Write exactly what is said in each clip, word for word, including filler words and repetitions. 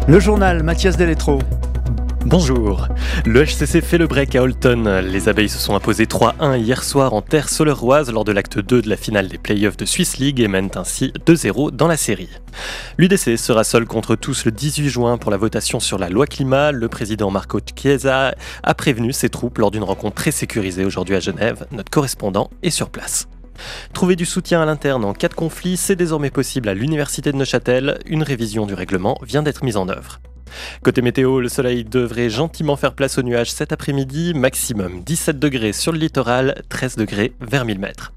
Le journal Mathias Deletro. Bonjour. Le H C C fait le break à Holton. Les abeilles se sont imposées trois un hier soir en terre soleroise lors de l'acte deux de la finale des play-offs de Swiss League et mènent ainsi deux zéro dans la série. L'U D C sera seul contre tous le dix-huit juin pour la votation sur la loi climat. Le président Marco Chiesa a prévenu ses troupes lors d'une rencontre très sécurisée aujourd'hui à Genève. Notre correspondant est sur place. Trouver du soutien à l'interne en cas de conflit, c'est désormais possible à l'université de Neuchâtel. Une révision du règlement vient d'être mise en œuvre. Côté météo, le soleil devrait gentiment faire place aux nuages cet après-midi, maximum dix-sept degrés sur le littoral, treize degrés vers mille mètres.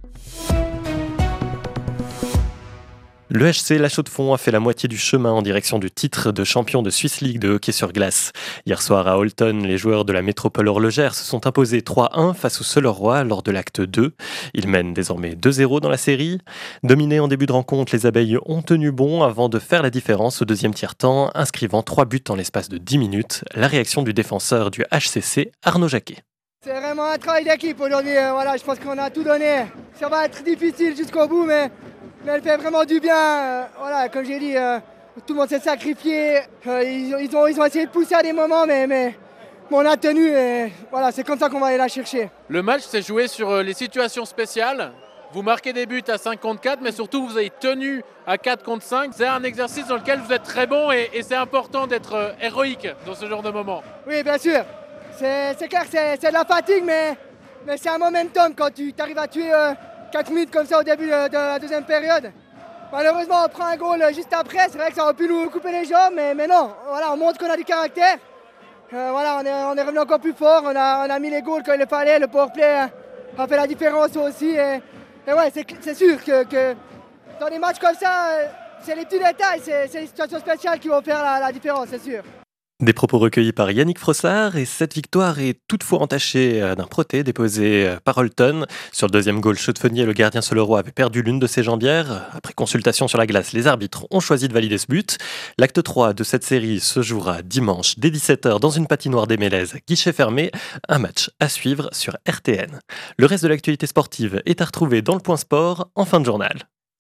Le H C La Chaux-de-Fonds a fait la moitié du chemin en direction du titre de champion de Swiss League de hockey sur glace. Hier soir à Holton, les joueurs de la métropole horlogère se sont imposés trois un face au Soleroy lors de l'acte deux. Ils mènent désormais deux zéro dans la série. Dominés en début de rencontre, les abeilles ont tenu bon avant de faire la différence au deuxième tiers-temps, inscrivant trois buts en l'espace de dix minutes. La réaction du défenseur du H C C, Arnaud Jacquet. C'est vraiment un travail d'équipe aujourd'hui. Voilà, je pense qu'on a tout donné. Ça va être difficile jusqu'au bout, mais... Mais elle fait vraiment du bien, euh, voilà, comme j'ai dit, euh, tout le monde s'est sacrifié, euh, ils, ils, ont, ils ont essayé de pousser à des moments, mais, mais, mais on a tenu et voilà, c'est comme ça qu'on va aller la chercher. Le match s'est joué sur les situations spéciales, vous marquez des buts à cinq contre quatre, mais surtout vous avez tenu à quatre contre cinq. C'est un exercice dans lequel vous êtes très bon et, et c'est important d'être héroïque dans ce genre de moment. Oui, bien sûr, c'est, c'est clair que c'est, c'est de la fatigue, mais, mais c'est un momentum quand tu arrives à tuer... Euh, quatre minutes comme ça au début de la deuxième période. Malheureusement, on prend un goal juste après. C'est vrai que ça aurait pu nous couper les jambes, mais, mais non. Voilà, on montre qu'on a du caractère. Euh, voilà, on est, on est revenu encore plus fort. On a, on a mis les goals quand il le fallait. Le powerplay a fait la différence aussi. Et, et ouais, c'est, c'est sûr que, que dans des matchs comme ça, c'est les petits détails, c'est, c'est les situations spéciales qui vont faire la, la différence, c'est sûr. Des propos recueillis par Yannick Frossard, et cette victoire est toutefois entachée d'un protêt déposé par Holton. Sur le deuxième goal chaudefonnier, le gardien Soleroy avait perdu l'une de ses jambières. Après consultation sur la glace, les arbitres ont choisi de valider ce but. L'acte trois de cette série se jouera dimanche dès dix-sept heures dans une patinoire des Mélèzes, guichet fermé. Un match à suivre sur R T N. Le reste de l'actualité sportive est à retrouver dans le Point Sport en fin de journal.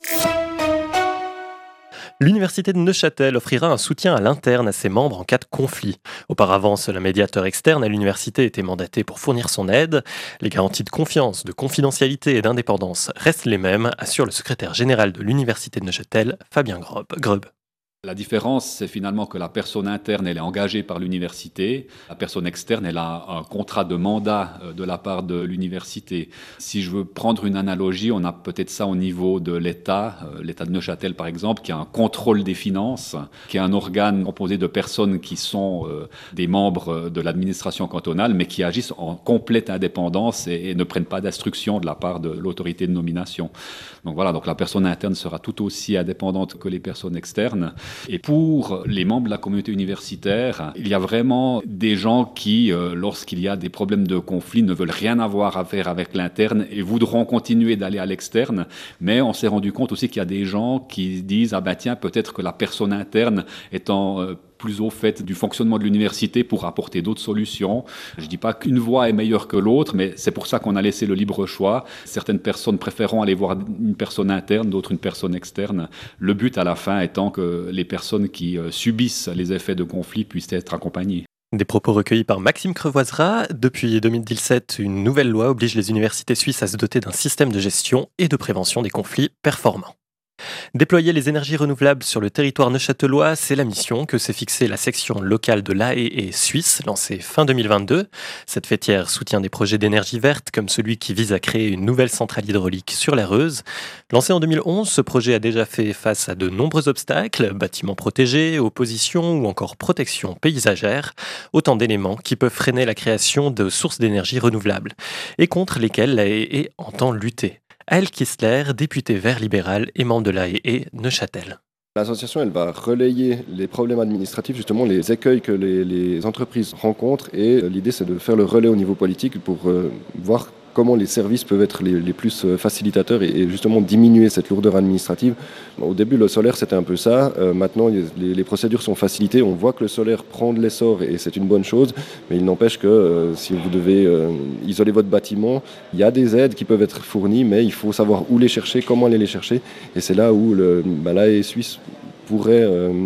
L'université de Neuchâtel offrira un soutien à l'interne à ses membres en cas de conflit. Auparavant, seul un médiateur externe à l'université était mandaté pour fournir son aide. Les garanties de confiance, de confidentialité et d'indépendance restent les mêmes, assure le secrétaire général de l'université de Neuchâtel, Fabien Grub. La différence, c'est finalement que la personne interne, elle est engagée par l'université. La personne externe, elle a un contrat de mandat de la part de l'université. Si je veux prendre une analogie, on a peut-être ça au niveau de l'État, l'État de Neuchâtel par exemple, qui a un contrôle des finances, qui est un organe composé de personnes qui sont des membres de l'administration cantonale, mais qui agissent en complète indépendance et, et ne prennent pas d'instruction de la part de l'autorité de nomination. Donc voilà, donc la personne interne sera tout aussi indépendante que les personnes externes. Et pour les membres de la communauté universitaire, il y a vraiment des gens qui, euh, lorsqu'il y a des problèmes de conflit, ne veulent rien avoir à faire avec l'interne et voudront continuer d'aller à l'externe. Mais on s'est rendu compte aussi qu'il y a des gens qui disent « Ah ben tiens, peut-être que la personne interne étant euh, plus au fait du fonctionnement de l'université pour apporter d'autres solutions. » Je ne dis pas qu'une voie est meilleure que l'autre, mais c'est pour ça qu'on a laissé le libre choix. Certaines personnes préféreront aller voir une personne interne, d'autres une personne externe. Le but à la fin étant que les personnes qui subissent les effets de conflit puissent être accompagnées. Des propos recueillis par Maxime Crevoisera. Depuis deux mille dix-sept, une nouvelle loi oblige les universités suisses à se doter d'un système de gestion et de prévention des conflits performant. Déployer les énergies renouvelables sur le territoire neuchâtelois, c'est la mission que s'est fixée la section locale de l'A E E suisse, lancée fin deux mille vingt-deux. Cette fêtière soutient des projets d'énergie verte, comme celui qui vise à créer une nouvelle centrale hydraulique sur la Reuse. Lancé en deux mille onze, ce projet a déjà fait face à de nombreux obstacles, bâtiments protégés, opposition ou encore protection paysagère, autant d'éléments qui peuvent freiner la création de sources d'énergie renouvelables, et contre lesquels l'A E E entend lutter. Aël Kistler, député vert libéral et membre de l'A E E Neuchâtel. L'association, elle va relayer les problèmes administratifs, justement les écueils que les, les entreprises rencontrent, et l'idée c'est de faire le relais au niveau politique pour euh, voir comment les services peuvent être les, les plus facilitateurs et, et justement diminuer cette lourdeur administrative. Au début, le solaire, c'était un peu ça. Euh, maintenant, les, les procédures sont facilitées. On voit que le solaire prend de l'essor et c'est une bonne chose, mais il n'empêche que euh, si vous devez euh, isoler votre bâtiment, il y a des aides qui peuvent être fournies, mais il faut savoir où les chercher, comment aller les chercher. Et c'est là où le, bah, l'A E suisse pourrait euh,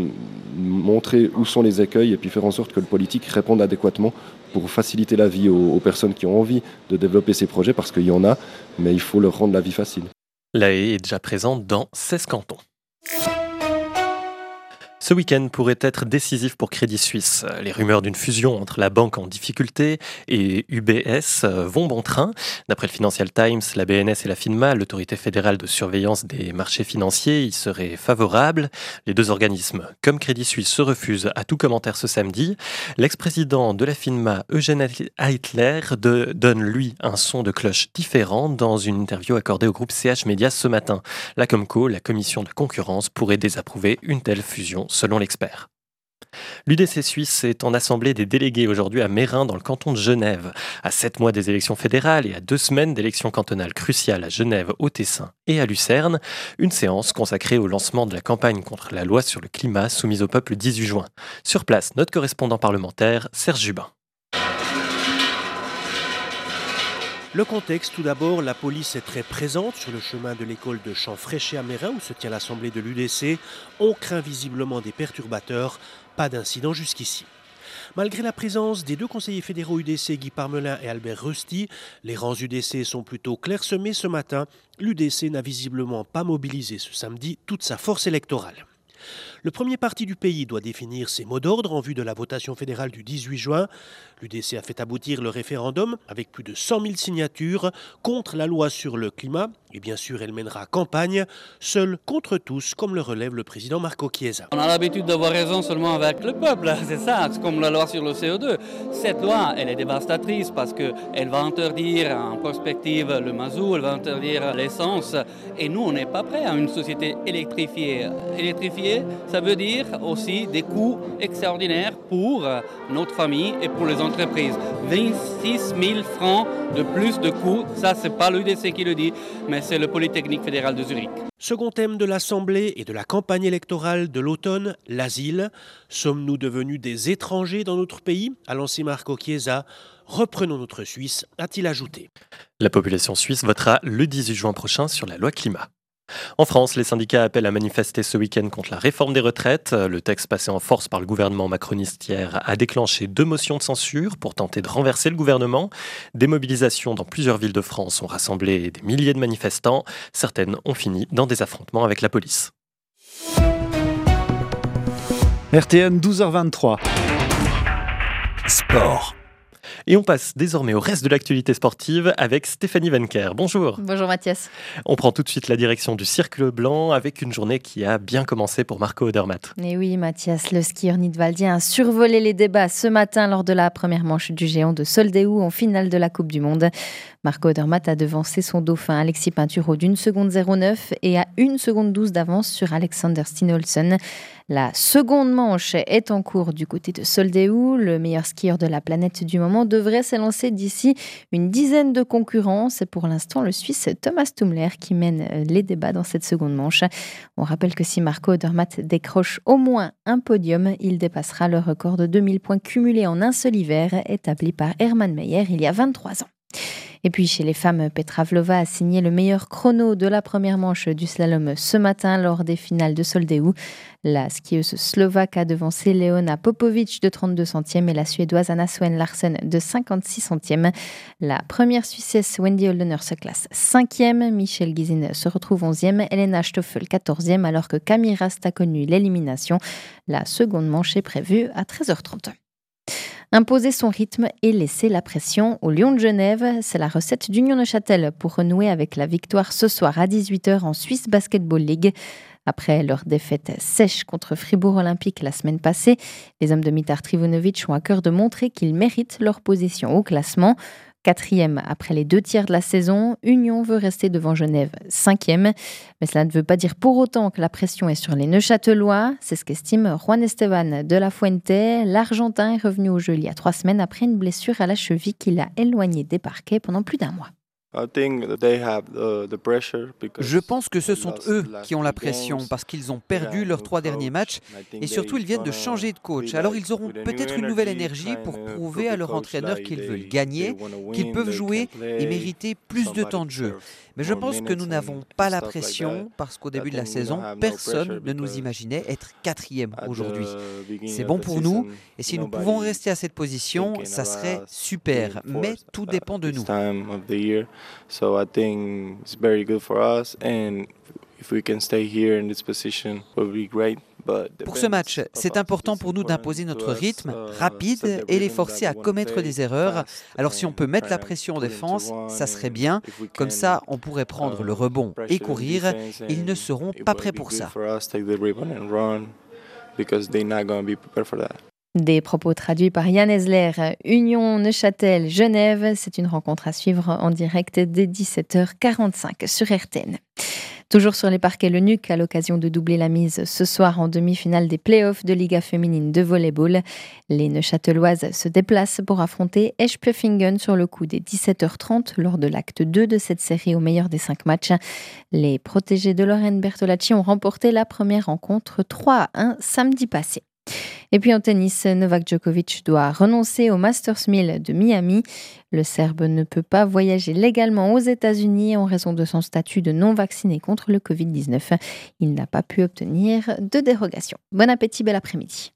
montrer où sont les écueils et puis faire en sorte que le politique réponde adéquatement pour faciliter la vie aux, aux personnes qui ont envie de développer ces projets, parce qu'il y en a, mais il faut leur rendre la vie facile. L'A E est déjà présente dans seize cantons. Ce week-end pourrait être décisif pour Crédit Suisse. Les rumeurs d'une fusion entre la banque en difficulté et U B S vont bon train. D'après le Financial Times, la B N S et la FINMA, l'autorité fédérale de surveillance des marchés financiers, y seraient favorables. Les deux organismes, comme Crédit Suisse, se refusent à tout commentaire ce samedi. L'ex-président de la FINMA, Eugène Eitler, de, donne lui un son de cloche différent dans une interview accordée au groupe C H Média ce matin. La Comco, la commission de concurrence, pourrait désapprouver une telle fusion, selon l'expert. L'U D C suisse est en assemblée des délégués aujourd'hui à Meyrin, dans le canton de Genève. À sept mois des élections fédérales et à deux semaines d'élections cantonales cruciales à Genève, au Tessin et à Lucerne, une séance consacrée au lancement de la campagne contre la loi sur le climat soumise au peuple le dix-huit juin. Sur place, notre correspondant parlementaire, Serge Jubin. Le contexte, tout d'abord, la police est très présente sur le chemin de l'école de Champfréchet à Meyrin où se tient l'assemblée de l'U D C. On craint visiblement des perturbateurs, pas d'incident jusqu'ici. Malgré la présence des deux conseillers fédéraux U D C, Guy Parmelin et Albert Rusty, les rangs U D C sont plutôt clairsemés ce matin. L'U D C n'a visiblement pas mobilisé ce samedi toute sa force électorale. Le premier parti du pays doit définir ses mots d'ordre en vue de la votation fédérale du dix-huit juin. L'U D C a fait aboutir le référendum avec plus de cent mille signatures contre la loi sur le climat. Et bien sûr, elle mènera campagne, seule contre tous, comme le relève le président Marco Chiesa. On a l'habitude d'avoir raison seulement avec le peuple, c'est ça, c'est comme la loi sur le C O deux. Cette loi, elle est dévastatrice parce qu'elle va interdire en perspective le mazout, elle va interdire l'essence. Et nous, on n'est pas prêts à une société électrifiée. Électrifiée, ça veut dire aussi des coûts extraordinaires pour notre famille et pour les entreprises. vingt-six mille francs de plus de coûts, ça c'est pas l'U D C qui le dit, mais c'est le Polytechnique fédéral de Zurich. Second thème de l'Assemblée et de la campagne électorale de l'automne, l'asile. Sommes-nous devenus des étrangers dans notre pays ? A lancé Marco Chiesa. Reprenons notre Suisse, a-t-il ajouté. La population suisse votera le dix-huit juin prochain sur la loi climat. En France, les syndicats appellent à manifester ce week-end contre la réforme des retraites. Le texte passé en force par le gouvernement macroniste hier a déclenché deux motions de censure pour tenter de renverser le gouvernement. Des mobilisations dans plusieurs villes de France ont rassemblé des milliers de manifestants. Certaines ont fini dans des affrontements avec la police. R T N douze heures vingt-trois. Sport. Et on passe désormais au reste de l'actualité sportive avec Stéphanie Venker. Bonjour. Bonjour Mathias. On prend tout de suite la direction du Cercle Blanc avec une journée qui a bien commencé pour Marco Odermatt. Et oui Mathias, le skieur nidwaldien a survolé les débats ce matin lors de la première manche du géant de Soldeu en finale de la Coupe du Monde. Marco Odermatt a devancé son dauphin Alexis Pinturo d'une seconde zéro neuf et à une seconde douze d'avance sur Alexander Stinolson. La seconde manche est en cours du côté de Soldeu. Le meilleur skieur de la planète du moment devrait s'élancer d'ici une dizaine de concurrents. C'est pour l'instant le Suisse Thomas Tumler qui mène les débats dans cette seconde manche. On rappelle que si Marco Odermatt décroche au moins un podium, il dépassera le record de deux mille points cumulés en un seul hiver établi par Hermann Maier il y a vingt-trois ans. Et puis chez les femmes, Petra Vlhova a signé le meilleur chrono de la première manche du slalom ce matin lors des finales de Soldeu. La skieuse slovaque a devancé Leona Popovic de trente-deux centièmes et la suédoise Anna Swen Larsen de cinquante-six centièmes. La première Suissesse Wendy Holdener se classe cinquième, Michelle Gizin se retrouve onzième, Elena Stoffel quatorzième alors que Camille Rast a connu l'élimination. La seconde manche est prévue à treize heures trente. Imposer son rythme et laisser la pression au Lion de Genève, c'est la recette d'Union Neuchâtel pour renouer avec la victoire ce soir à dix-huit heures en Swiss Basketball League. Après leur défaite sèche contre Fribourg Olympique la semaine passée, les hommes de Mitar Trivunovic ont à cœur de montrer qu'ils méritent leur position au classement. Quatrième après les deux tiers de la saison, Union veut rester devant Genève cinquième. Mais cela ne veut pas dire pour autant que la pression est sur les Neuchâtelois. C'est ce qu'estime Juan Esteban de la Fuente. L'Argentin est revenu au jeu il y a trois semaines après une blessure à la cheville qui l'a éloigné des parquets pendant plus d'un mois. Je pense que ce sont eux qui ont la pression parce qu'ils ont perdu leurs trois derniers matchs et surtout ils viennent de changer de coach. Alors ils auront peut-être une nouvelle énergie pour prouver à leur entraîneur qu'ils veulent gagner, qu'ils peuvent jouer et mériter plus de temps de jeu. Mais je pense que nous n'avons pas la pression parce qu'au début de la saison, personne ne nous imaginait être quatrième aujourd'hui. C'est bon pour nous et si nous pouvons rester à cette position, ça serait super. Mais tout dépend de nous. So I think it's very good for us, and if we can stay here in this position, it will be great. Pour ce match, c'est important pour nous d'imposer notre rythme rapide et les forcer à commettre des erreurs. Alors si on peut mettre la pression en défense, ça serait bien. Comme ça, on pourrait prendre le rebond et courir. Ils ne seront pas prêts pour ça. Des propos traduits par Yann Esler. Union Neuchâtel-Genève, c'est une rencontre à suivre en direct dès dix-sept heures quarante-cinq sur R T N. Toujours sur les parquets, le N U C à l'occasion de doubler la mise ce soir en demi-finale des playoffs de Liga féminine de volleyball. Les Neuchâteloises se déplacent pour affronter Eschpefingen sur le coup des dix-sept heures trente lors de l'acte deux de cette série au meilleur des cinq matchs. Les protégés de Lorraine Bertolacci ont remporté la première rencontre trois à un samedi passé. Et puis en tennis, Novak Djokovic doit renoncer au Masters mille de Miami. Le Serbe ne peut pas voyager légalement aux États-Unis en raison de son statut de non-vacciné contre le covid dix-neuf. Il n'a pas pu obtenir de dérogation. Bon appétit, bel après-midi.